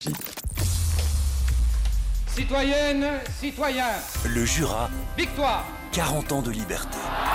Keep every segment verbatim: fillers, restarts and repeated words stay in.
Citoyennes, citoyens, Le Jura, victoire! quarante ans de liberté.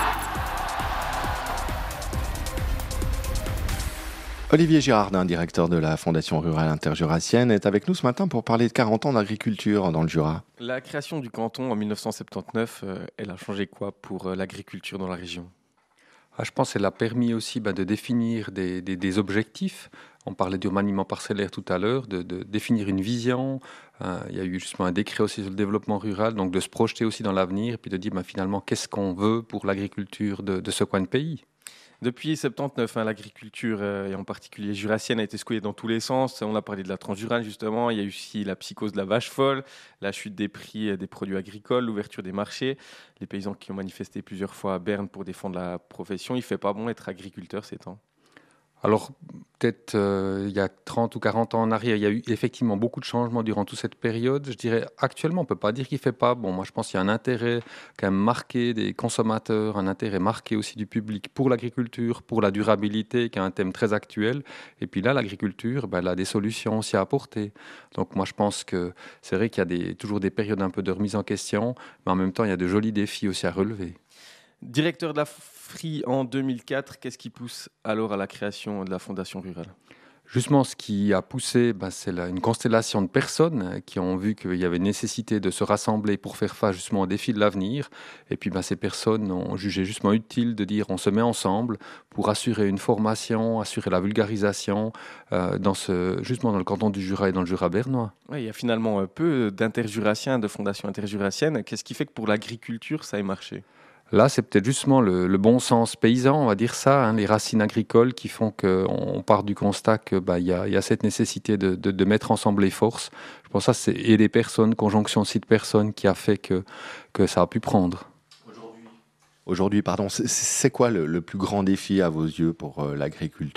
Olivier Girardin, directeur de la Fondation rurale interjurassienne, est avec nous ce matin pour parler de quarante ans d'agriculture dans le Jura. La création du canton en dix-neuf cent soixante-dix-neuf, euh, elle a changé quoi pour euh, l'agriculture dans la région ? Ah, je pense qu'elle a permis aussi ben, de définir des, des, des objectifs. On parlait du remaniement parcellaire tout à l'heure, de, de définir une vision. Euh, il y a eu justement un décret aussi sur le développement rural, donc de se projeter aussi dans l'avenir et puis de dire ben, finalement qu'est-ce qu'on veut pour l'agriculture de, de ce coin de pays. Depuis soixante-dix-neuf, hein, l'agriculture, euh, et en particulier jurassienne, a été secouée dans tous les sens. On a parlé de la transjurale, justement. Il y a eu aussi la psychose de la vache folle, la chute des prix euh, des produits agricoles, l'ouverture des marchés. Les paysans qui ont manifesté plusieurs fois à Berne pour défendre la profession. Il ne fait pas bon être agriculteur ces temps. Alors, peut-être euh, il y a trente ou quarante ans en arrière, il y a eu effectivement beaucoup de changements durant toute cette période. Je dirais actuellement, on ne peut pas dire qu'il ne fait pas. Bon, moi, je pense qu'il y a un intérêt quand même marqué des consommateurs, un intérêt marqué aussi du public pour l'agriculture, pour la durabilité, qui est un thème très actuel. Et puis là, l'agriculture, ben, elle a des solutions aussi à apporter. Donc moi, je pense que c'est vrai qu'il y a des, toujours des périodes un peu de remise en question, mais en même temps, il y a de jolis défis aussi à relever. Directeur de la F R I en deux mille quatre, qu'est-ce qui pousse alors à la création de la Fondation rurale ? Justement, ce qui a poussé, ben, c'est la, une constellation de personnes qui ont vu qu'il y avait nécessité de se rassembler pour faire face justement aux défis de l'avenir. Et puis, ben, ces personnes ont jugé justement utile de dire on se met ensemble pour assurer une formation, assurer la vulgarisation euh, dans ce, justement dans le canton du Jura et dans le Jura bernois. Ouais, il y a finalement euh, peu d'interjurassiens, de fondations interjurassiennes. Qu'est-ce qui fait que pour l'agriculture, ça ait marché ? Là, c'est peut-être justement le, le bon sens paysan, on va dire ça, hein, les racines agricoles qui font qu'on part du constat qu'il bah, y, a, y a cette nécessité de, de, de mettre ensemble les forces. Je pense que ça, c'est et des personnes, conjonction aussi de personnes qui a fait que, que ça a pu prendre. Aujourd'hui, Aujourd'hui pardon, c'est, c'est quoi le, le plus grand défi à vos yeux pour euh, l'agriculture ?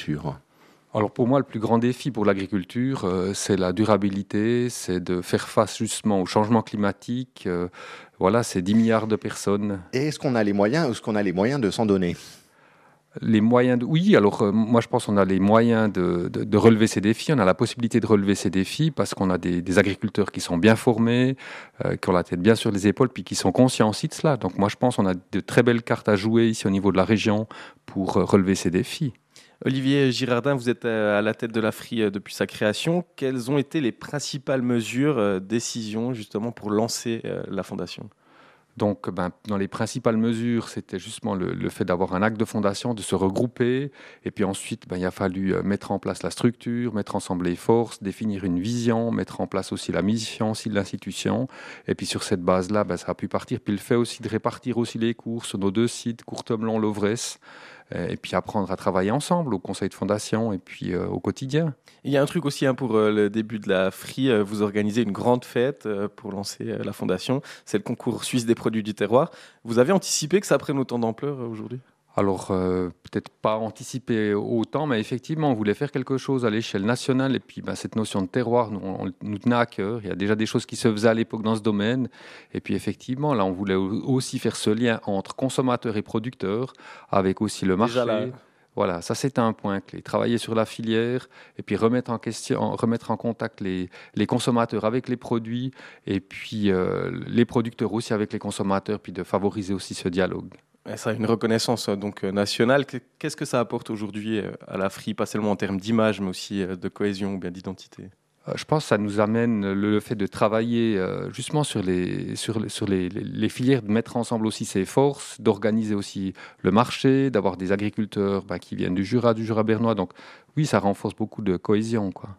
Alors pour moi, le plus grand défi pour l'agriculture, euh, c'est la durabilité, c'est de faire face justement au changement climatique. Euh, voilà, c'est dix milliards de personnes. Et est-ce qu'on a les moyens, est-ce qu'on a les moyens de s'en donner ? Les moyens de... Oui, alors euh, moi je pense qu'on a les moyens de, de, de relever ces défis, on a la possibilité de relever ces défis parce qu'on a des, des agriculteurs qui sont bien formés, euh, qui ont la tête bien sur les épaules, puis qui sont conscients aussi de cela. Donc moi je pense qu'on a de très belles cartes à jouer ici au niveau de la région pour euh, relever ces défis. Olivier Girardin, vous êtes à la tête de la F R I depuis sa création. Quelles ont été les principales mesures, décisions justement pour lancer la fondation ? Donc, ben, dans les principales mesures, c'était justement le, le fait d'avoir un acte de fondation, de se regrouper. Et puis ensuite, ben, il a fallu mettre en place la structure, mettre ensemble les forces, définir une vision, mettre en place aussi la mission aussi de l'institution. Et puis sur cette base-là, ben, ça a pu partir. Puis le fait aussi de répartir aussi les cours sur nos deux sites, Courtemelon-Lovresse, et puis apprendre à travailler ensemble au conseil de fondation et puis euh, au quotidien. Il y a un truc aussi hein, pour euh, le début de la F R I, euh, vous organisez une grande fête euh, pour lancer euh, la fondation. C'est le concours suisse des produits du terroir. Vous avez anticipé que ça prenne autant d'ampleur euh, aujourd'hui ? Alors, euh, peut-être pas anticiper autant, mais effectivement, on voulait faire quelque chose à l'échelle nationale. Et puis, ben, cette notion de terroir, nous, on, nous tenait à cœur. Il y a déjà des choses qui se faisaient à l'époque dans ce domaine. Et puis, effectivement, là, on voulait aussi faire ce lien entre consommateurs et producteurs, avec aussi le marché. Déjà là. Voilà, ça c'est un point clé. Travailler sur la filière et puis remettre en question, remettre en contact les, les consommateurs avec les produits et puis euh, les producteurs aussi avec les consommateurs, puis de favoriser aussi ce dialogue. Et ça a une reconnaissance donc nationale. Qu'est-ce que ça apporte aujourd'hui à la F R I, pas seulement en termes d'image, mais aussi de cohésion ou bien d'identité ? Je pense que ça nous amène le fait de travailler euh, justement sur, les, sur, sur les, les filières, de mettre ensemble aussi ces forces, d'organiser aussi le marché, d'avoir des agriculteurs bah, qui viennent du Jura, du Jura bernois. Donc oui, ça renforce beaucoup de cohésion, quoi.